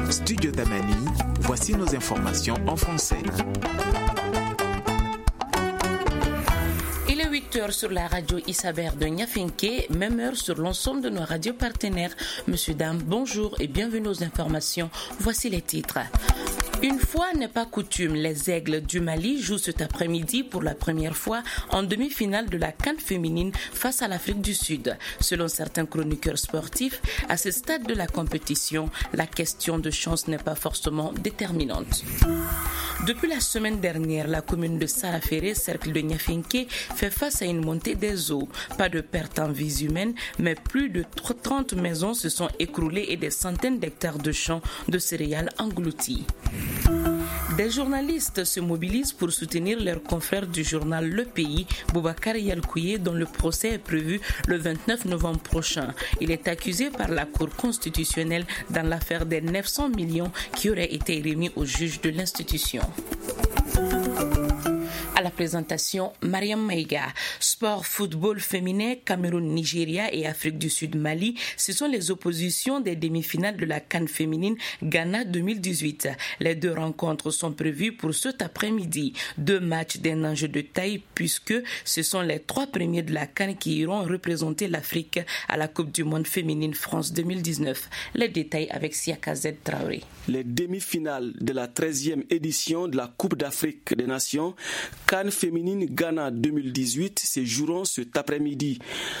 Studio Damani, voici nos informations en français. Il est 8h sur la radio Issaber de Niafinké, même heure sur l'ensemble de nos radios partenaires. Monsieur, dame, bonjour et bienvenue aux informations. Voici les titres. Une fois n'est pas coutume, les Aigles du Mali jouent cet après-midi pour la première fois en demi-finale de la CAN féminine face à l'Afrique du Sud. Selon certains chroniqueurs sportifs, à ce stade de la compétition, la question de chance n'est pas forcément déterminante. Depuis la semaine dernière, la commune de Saraféré, cercle de Niafinké, fait face à une montée des eaux. Pas de perte en vies humaines, mais plus de 30 maisons se sont écroulées et des centaines d'hectares de champs de céréales engloutis. Des journalistes se mobilisent pour soutenir leurs confrères du journal Le Pays, Boubacar Yalkouye, dont le procès est prévu le 29 novembre prochain. Il est accusé par la Cour constitutionnelle dans l'affaire des 900 millions qui auraient été remis au juge de l'institution. À la présentation, Mariam Maïga. Sport, football féminin, Cameroun, Nigeria et Afrique du Sud, Mali, ce sont les oppositions des demi-finales de la CAN féminine Ghana 2018. Les deux rencontres sont prévues pour cet après-midi. 2 matchs d'un enjeu de taille puisque ce sont les 3 premiers de la CAN qui iront représenter l'Afrique à la Coupe du Monde féminine France 2019. Les détails avec Siaka Z Traoré. Les demi-finales de la 13e édition de la Coupe d'Afrique des Nations CAN féminine Ghana 2018 se joueront cet après-midi.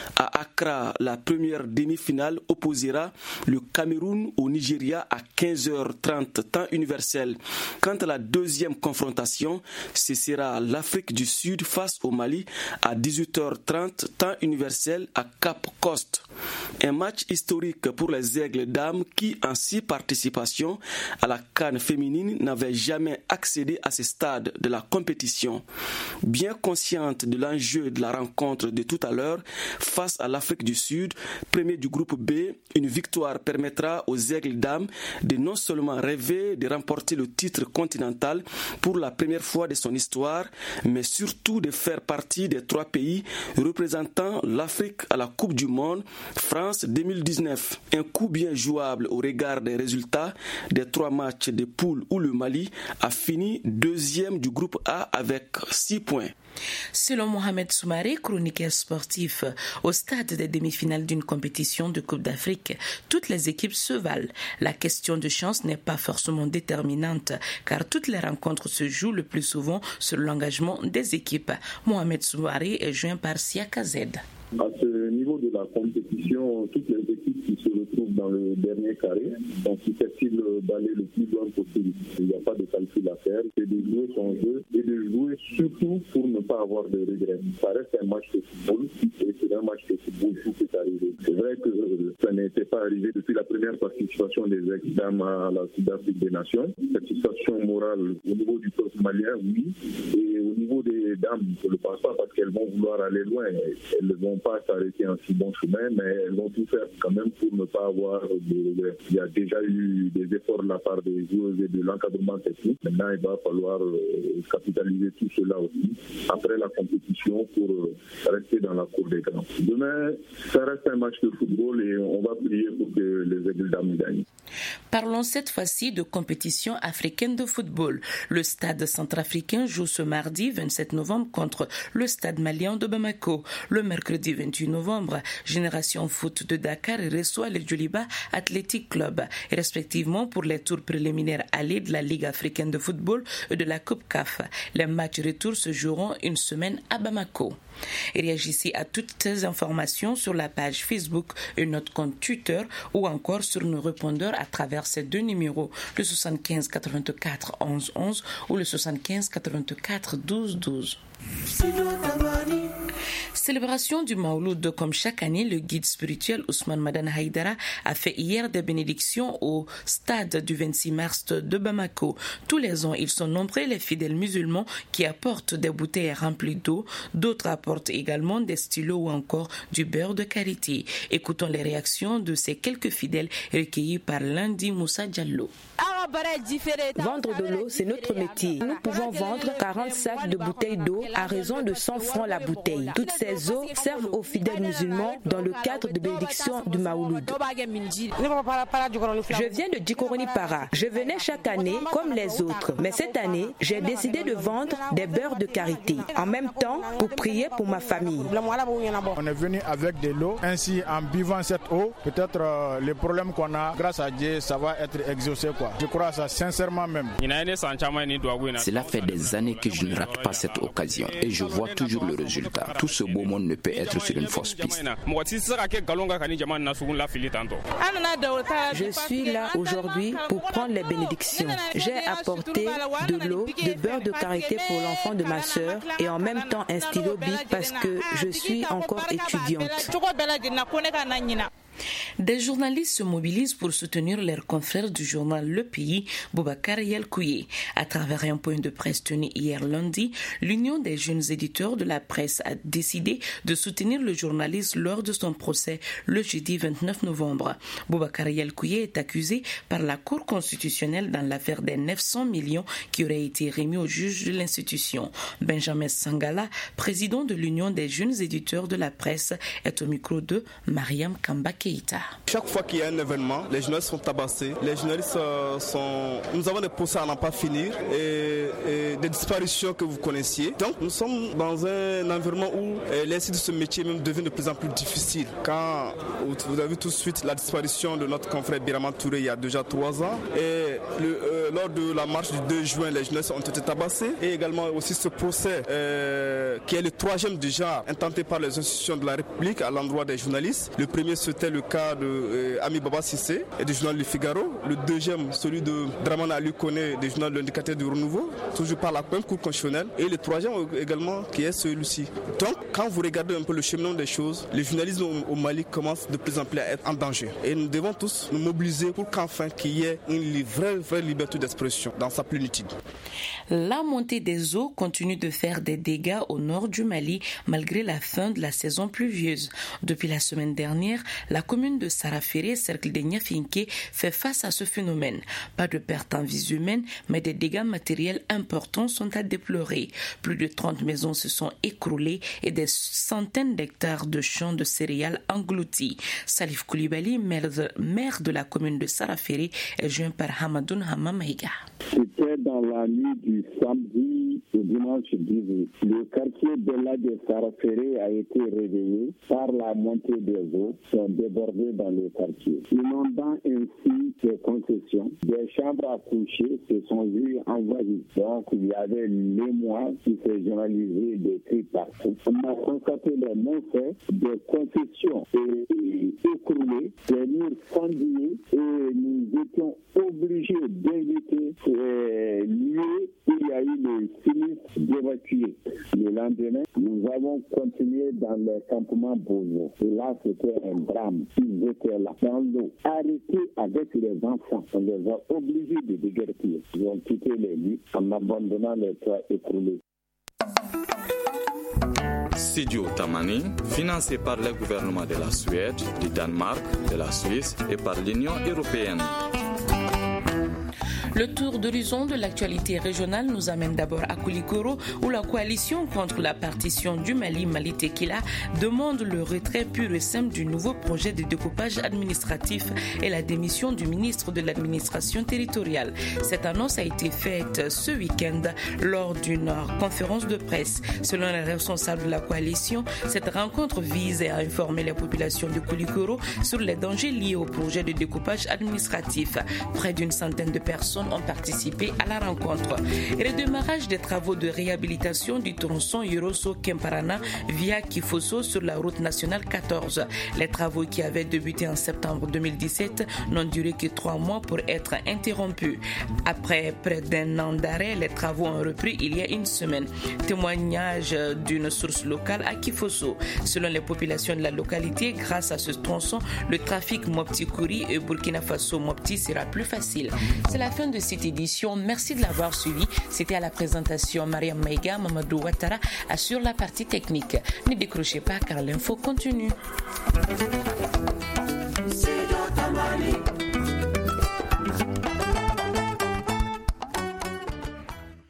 À Accra, la première demi-finale opposera le Cameroun au Nigeria à 15h30 temps universel. Quant à la deuxième confrontation, ce sera l'Afrique du Sud face au Mali à 18h30 temps universel à Cap Coast. Un match historique pour les Aigles dames qui, en 6 participations à la CAN féminine, n'avaient jamais accédé à ce stade de la compétition. Bien consciente de l'enjeu de la rencontre de tout à l'heure face à l'Afrique du Sud, premier du groupe B, une victoire permettra aux Aigles dames de non seulement rêver de remporter le titre continental pour la première fois de son histoire, mais surtout de faire partie des 3 pays représentant l'Afrique à la Coupe du Monde France 2019. Un coup bien jouable au regard des résultats des 3 matchs de poule où le Mali a fini 2e du groupe A avec 6 points. Selon Mohamed Soumaré, chroniqueur sportif, au stade des demi-finales d'une compétition de Coupe d'Afrique, toutes les équipes se valent. La question de chance n'est pas forcément déterminante, car toutes les rencontres se jouent le plus souvent sur l'engagement des équipes. Mohamed Soumaré est joint par Siaka Z. À ce niveau de la compétition, toutes les équipes qui se retrouvent dans le dernier carré sont susceptibles d'aller le plus loin possible. Il n'y a pas de calcul à faire, c'est de jouer son jeu et de jouer surtout pour ne pas avoir de regrets. Ça reste un match de football et c'est un match de football tout peut arriver. C'est vrai que ça n'était pas arrivé depuis la première participation des ex-dames à la Coupe d'Afrique des Nations. Satisfaction morale au niveau du peuple malien, oui, et au niveau des dames, je ne le pense pas parce qu'elles vont vouloir aller loin. Elles ne vont pas s'arrêter en si bon chemin, mais elles vont tout faire quand même pour ne pas avoir de regrets. Il y a déjà eu des efforts de la part des joueuses et de l'encadrement technique. Maintenant, il va falloir capitaliser tout cela aussi après la compétition pour rester dans la cour des grands. Demain, ça reste un match de football et on va prier pour que les Aigles dames gagnent. Parlons cette fois-ci de compétition africaine de football. Le stade centrafricain joue ce mardi 27 novembre contre le stade malien de Bamako. Le mercredi 28 novembre, Génération Foot de Dakar reçoit le Djoliba Athletic Club, respectivement pour les tours préliminaires allés de la Ligue africaine de football et de la Coupe CAF. Les matchs retour se joueront une semaine à Bamako. Et réagissez à toutes ces informations sur la page Facebook et notre compte Twitter ou encore sur nos répondeurs à travers ces 2 numéros, le 75 84 11 11 ou le 75 84 12 12. Célébration du Mawlud. Comme chaque année, le guide spirituel Ousmane Madan Haïdara a fait hier des bénédictions au stade du 26 mars de Bamako. Tous les ans, ils sont nombreux les fidèles musulmans qui apportent des bouteilles remplies d'eau. D'autres apportent également des stylos ou encore du beurre de karité. Écoutons les réactions de ces quelques fidèles recueillis par Lundi Moussa Diallo. Vendre de l'eau, c'est notre métier. Nous pouvons vendre 40 sacs de bouteilles d'eau à raison de 100 francs la bouteille. Toutes ces eaux servent aux fidèles musulmans dans le cadre de bénédiction du Maouloud. Je viens de Djikoroni Para. Je venais chaque année comme les autres. Mais cette année, j'ai décidé de vendre des beurres de karité. En même temps, pour prier pour ma famille. On est venu avec de l'eau. Ainsi, en buvant cette eau, peut-être les problèmes qu'on a, grâce à Dieu, ça va être exaucé, quoi. Je crois ça sincèrement même. Cela fait des années que je ne rate pas cette occasion et je vois toujours le résultat. Tout ce beau monde ne peut être sur une fausse piste. Je suis là aujourd'hui pour prendre les bénédictions. J'ai apporté de l'eau, de beurre de karité pour l'enfant de ma sœur et en même temps un stylo bic parce que je suis encore étudiante. Des journalistes se mobilisent pour soutenir leurs confrères du journal Le Pays, Boubacar Yelkouye. À travers un point de presse tenu hier lundi, l'Union des jeunes éditeurs de la presse a décidé de soutenir le journaliste lors de son procès le jeudi 29 novembre. Boubacar Yelkouye est accusé par la Cour constitutionnelle dans l'affaire des 900 millions qui auraient été remis au juge de l'institution. Benjamin Sangala, président de l'Union des jeunes éditeurs de la presse, est au micro de Mariam Kambake. Chaque fois qu'il y a un événement, les journalistes sont tabassés, les journalistes Nous avons des procès à n'en pas finir et des disparitions que vous connaissiez. Donc nous sommes dans un environnement où l'exercice de ce métier même devient de plus en plus difficile. Quand vous avez vu tout de suite la disparition de notre confrère Birama Touré il y a déjà 3 ans et lors de la marche du 2 juin, les journalistes ont été tabassés et également aussi ce procès qui est le 3e déjà intenté par les institutions de la République à l'endroit des journalistes. Le premier c'était le cas de Ami Baba Sissé et du journal Le Figaro. Le 2e, celui de Dramane Ali Koné, du journal L'Indicateur du Renouveau, toujours par la même Cour constitutionnelle. Et le 3e également, qui est celui-ci. Donc, quand vous regardez un peu le cheminement des choses, le journalisme au Mali commence de plus en plus à être en danger. Et nous devons tous nous mobiliser pour qu'enfin qu'il y ait une vraie liberté d'expression dans sa plénitude. La montée des eaux continue de faire des dégâts au nord du Mali malgré la fin de la saison pluvieuse. Depuis la semaine dernière, la commune de Saraféré, cercle de Niafinké, fait face à ce phénomène. Pas de pertes en vies humaines, mais des dégâts matériels importants sont à déplorer. Plus de 30 maisons se sont écroulées et des centaines d'hectares de champs de céréales engloutis. Salif Koulibaly, maire de la commune de Saraféré, est joint par Hamadoun Hamamaïga. C'était dans la nuit du samedi au dimanche 18. Le quartier de Saraféré a été réveillé par la montée des eaux qui ont débordé dans le quartier, inondant ainsi les concessions. Des chambres à coucher se sont vues envahies. Donc il y avait l'émoi qui s'est généralisé des cris partout. On a constaté les méfaits des concessions écroulées, des murs fendillés et nous étions obligés d'inviter lieux où il y a eu le sinistre d'évacuer. Le lendemain, nous avons continué dans le campement Bozo. Et là, c'était un drame. Ils étaient là, dans l'eau, arrêtés avec les enfants. On les a obligés de déguerpir. Ils ont quitté les lits en abandonnant les toits écroulés. Studio Tamani, financé par le gouvernement de la Suède, du Danemark, de la Suisse et par l'Union européenne. Le tour d'horizon de l'actualité régionale nous amène d'abord à Koulikoro où la coalition contre la partition du Mali, Mali Tequila, demande le retrait pur et simple du nouveau projet de découpage administratif et la démission du ministre de l'administration territoriale. Cette annonce a été faite ce week-end lors d'une conférence de presse. Selon les responsables de la coalition, cette rencontre vise à informer les populations de Koulikoro sur les dangers liés au projet de découpage administratif. Près d'une centaine de personnes ont participé à la rencontre. Et le démarrage des travaux de réhabilitation du tronçon Yorosso-Kemparana via Kifosso sur la route nationale 14. Les travaux qui avaient débuté en septembre 2017 n'ont duré que 3 mois pour être interrompus. Après près d'1 an d'arrêt, les travaux ont repris il y a une semaine. Témoignage d'une source locale à Kifosso. Selon les populations de la localité, grâce à ce tronçon, le trafic Mopti-Kouri et Burkina Faso-Mopti sera plus facile. C'est la fin de cette édition. Merci de l'avoir suivi. C'était à la présentation Mariam Maïga, Mamadou Ouattara assure la partie technique. Ne décrochez pas car l'info continue.